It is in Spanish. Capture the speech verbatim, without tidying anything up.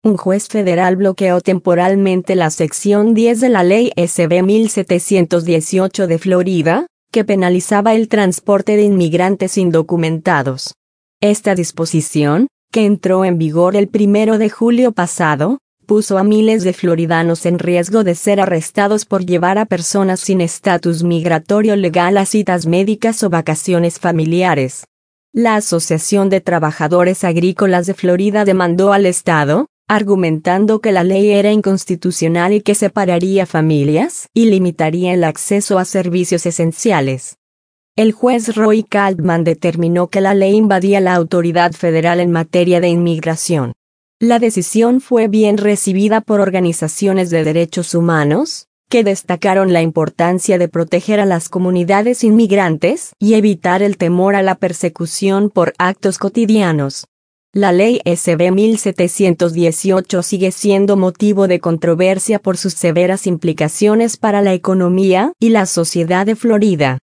un juez federal bloqueó temporalmente la sección diez de la Ley S B mil setecientos dieciocho de Florida, que penalizaba el transporte de inmigrantes indocumentados. Esta disposición, que entró en vigor el primero de julio pasado, puso a miles de floridanos en riesgo de ser arrestados por llevar a personas sin estatus migratorio legal a citas médicas o vacaciones familiares. La Asociación de Trabajadores Agrícolas de Florida demandó al Estado, argumentando que la ley era inconstitucional y que separaría familias y limitaría el acceso a servicios esenciales. El juez Roy Kaltman determinó que la ley invadía la autoridad federal en materia de inmigración. La decisión fue bien recibida por organizaciones de derechos humanos, que destacaron la importancia de proteger a las comunidades inmigrantes y evitar el temor a la persecución por actos cotidianos. La Ley S B mil setecientos dieciocho sigue siendo motivo de controversia por sus severas implicaciones para la economía y la sociedad de Florida.